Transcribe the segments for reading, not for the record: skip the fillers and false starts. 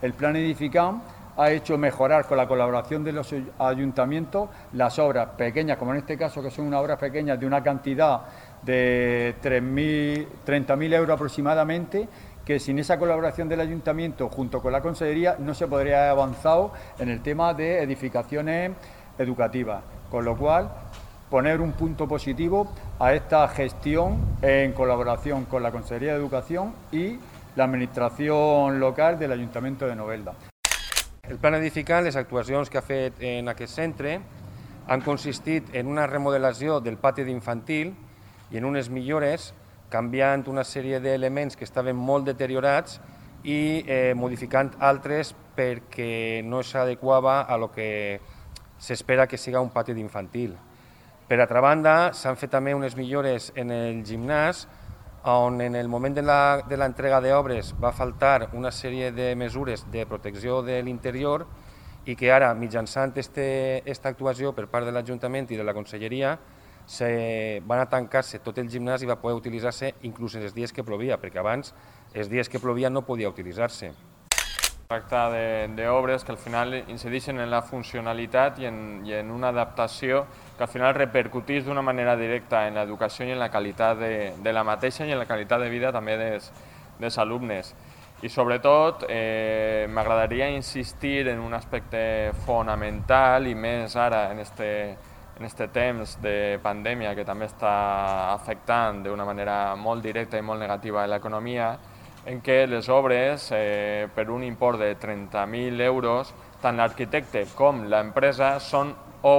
el plan Edificam ha hecho mejorar con la colaboración de los ayuntamientos las obras pequeñas, como en este caso, que son unas obras pequeñas de una cantidad de 30.000 euros aproximadamente, que sin esa colaboración del ayuntamiento junto con la consellería no se podría haber avanzado en el tema de edificaciones educativas, con lo cual poner un punto positivo a esta gestión en colaboración con la Consellería de Educación y la Administración local del Ayuntamiento de Novelda. El plan Edificam, les actuacions que ha fet en aquest centre han consistit en una remodelació del pati d'infantil i en unes millores, canviant una sèrie d'elements que estaven molt deteriorats i modificant altres perquè no s'adequava a lo que s'espera que siga un pati d'infantil. Per altra banda, s'han fet també unes millores en el gimnàs, on en el moment de l'entrega d'obres va faltar una sèrie de mesures de protecció de l'interior i que ara, mitjançant aquesta actuació per part de l'Ajuntament i de la Conselleria, van a tancar-se tot el gimnàs i va poder utilitzar-se inclús en els dies que plovia, perquè abans els dies que plovia no podia utilitzar-se. Tracta d'obres que al final incideixen en la funcionalitat i en una adaptació que al final repercuteix d'una manera directa en l'educació i en la qualitat de la mateixa i en la qualitat de vida també dels alumnes. I sobretot m'agradaria insistir en un aspecte fonamental i més ara en este temps de pandèmia que també està afectant d'una manera molt directa i molt negativa a l'economia, en què les obres, per un import de 30.000 euros, tant l'arquitecte com l'empresa són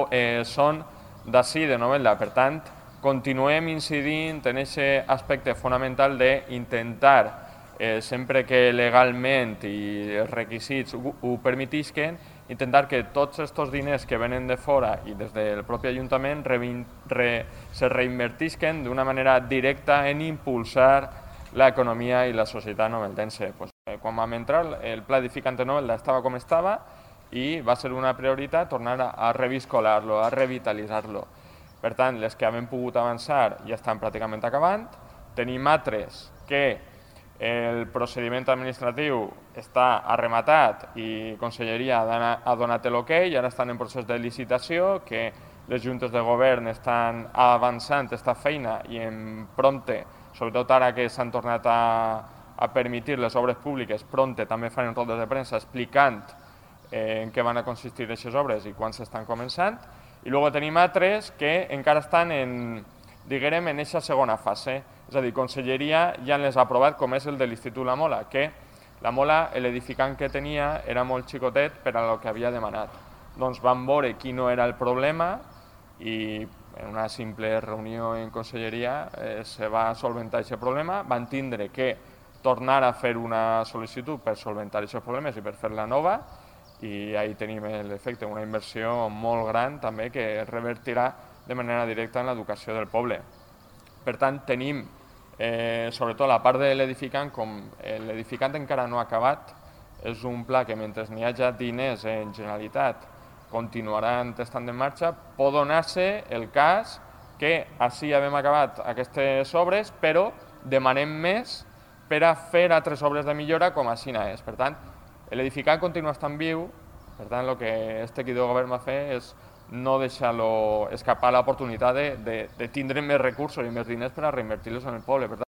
d'ací de Novelda. Per tant, continuem incidint en aquest aspecte fonamental d'intentar, sempre que legalment i els requisits ho permetisquen, intentar que tots aquests diners que venen de fora i des del propi Ajuntament se reinvertisquen d'una manera directa en impulsar l'economia i la societat noveldense. Quan vam entrar, el pla Edificam de Novelda estava com estava i va ser una prioritat tornar a reviscolar-lo, a revitalitzar-lo. Per tant, les que hem pogut avançar ja estan pràcticament acabant. Tenim altres que el procediment administratiu està arrematat i Conselleria ha donat l'ok i ara estan en procés de licitació, que les juntes de govern estan avançant aquesta feina i en prompte, sobretot ara que s'han tornat a permetre les obres públiques, prompte també fan rodes de premsa explicant en què van a consistir aquestes obres i quan s'estan començant. I després tenim altres que encara estan en aquesta segona fase. És a dir, Conselleria ja les ha aprovat, com és el de l'Institut La Mola, que la Mola, l'edificant que tenia, era molt xicotet per a el que havia demanat. Doncs vam veure quin no era el problema i en una simple reunió en Conselleria se va solventar aquest problema. Van tindre que tornar a fer una sol·licitud per solventar aquests problemes i per fer-la nova i ahí tenim l'efecte, una inversió molt gran també que revertirà de manera directa en l'educació del poble. Per tant, tenim sobretot la part de l'edificant, com l'edificant encara no ha acabat, és un pla que mentre n'hi hagi diners en Generalitat continuaran estant en marxa. Pot donar-se el cas que així ja hem acabat aquestes obres, però demanem més per a fer altres obres de millora com així és. Per tant, l'edificant continua estant viu, per tant, el que aquest equip de govern va fer és no deixar-lo escapar l'oportunitat de tindre més recursos i més diners per a reinvertir-los en el poble. Per tant,